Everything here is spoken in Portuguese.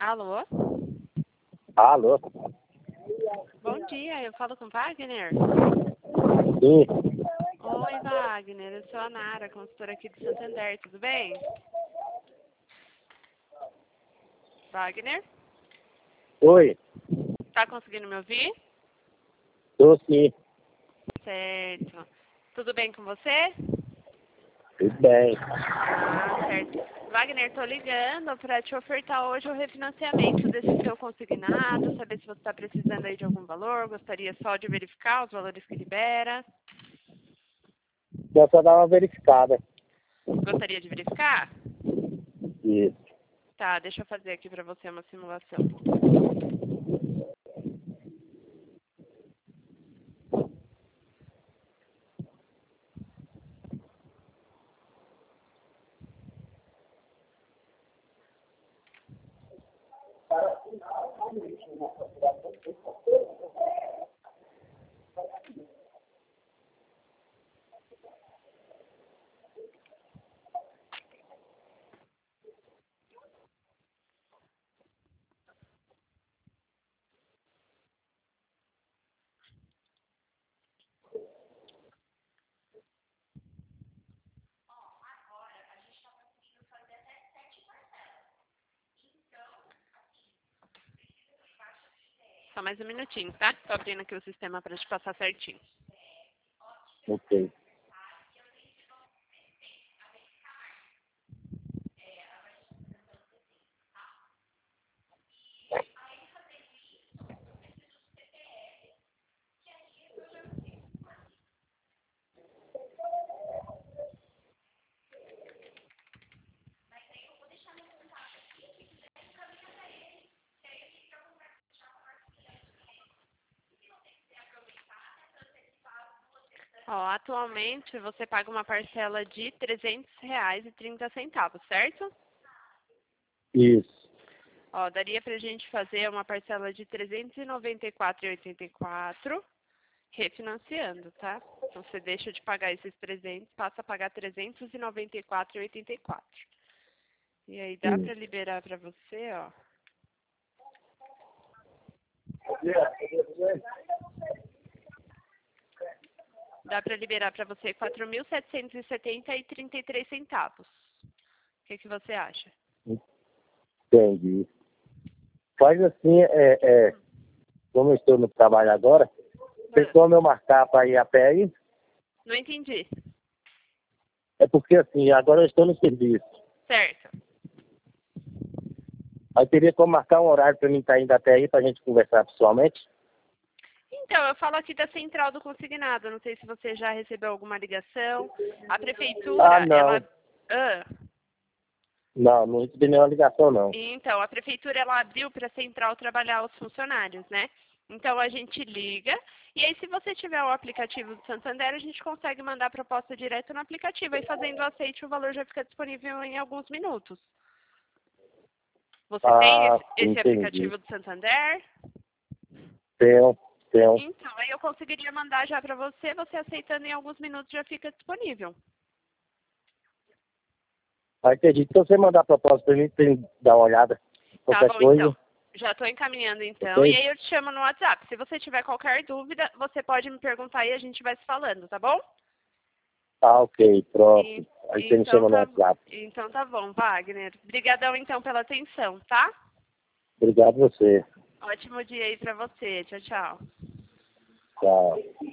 Alô? Alô? Bom dia, eu falo com Wagner? Sim. Oi, Wagner, eu sou a Nara, consultora aqui do Santander, tudo bem? Wagner? Oi. Tá conseguindo me ouvir? Tô sim. Certo. Tudo bem com você? Tudo bem. Ah, certo. Wagner, tô ligando para te ofertar hoje o refinanciamento desse seu consignado, saber se você está precisando aí de algum valor, gostaria só de verificar os valores que libera. Vou só dar uma verificada. Gostaria de verificar? Isso. Tá, deixa eu fazer aqui para você uma simulação. Só mais um minutinho, tá? Tô abrindo aqui o sistema para te passar certinho. Ok. Ó, atualmente você paga uma parcela de R$ 300,30, certo? Isso. Ó, daria pra gente fazer uma parcela de R$ 394,84 refinanciando, tá? Então você deixa de pagar esses 300, passa a pagar R$ 394,84. E aí dá pra liberar pra você, ó. Dá pra liberar pra você R$ 4.770,33. O que você acha? Entendi. Faz assim, como eu estou no trabalho agora, tem como eu marcar para ir a pé aí? Não entendi. É porque assim, agora eu estou no serviço. Certo. Aí teria como marcar um horário para mim estar indo até aí para a gente conversar pessoalmente? Então, eu falo aqui da central do consignado. Não sei se você já recebeu alguma ligação. A prefeitura, Ah, não. ela... Ah, Não recebi nenhuma ligação, não. então, a prefeitura, ela abriu para a central trabalhar os funcionários, né? Então, a gente liga. E aí, se você tiver o aplicativo do Santander, a gente consegue mandar a proposta direto no aplicativo. Aí, fazendo o aceite, o valor já fica disponível em alguns minutos. Você tem esse Entendi. aplicativo do Santander? Tenho. Então, aí eu conseguiria mandar já para você. Você aceitando em alguns minutos já fica disponível. Aí entendi. Então você mandar a proposta para mim, pra eu dar uma olhada. Tá Qualquer bom, coisa. então. Já estou encaminhando, então. Ok? E aí eu te chamo no WhatsApp. Se você tiver qualquer dúvida, você pode me perguntar e a gente vai se falando, tá bom? Ok, pronto. Aí você me Então chama no tá, WhatsApp. então tá bom, Wagner. Obrigadão, então, pela atenção, tá? Obrigado a você. Ótimo dia aí pra você. Tchau, tchau. Tchau.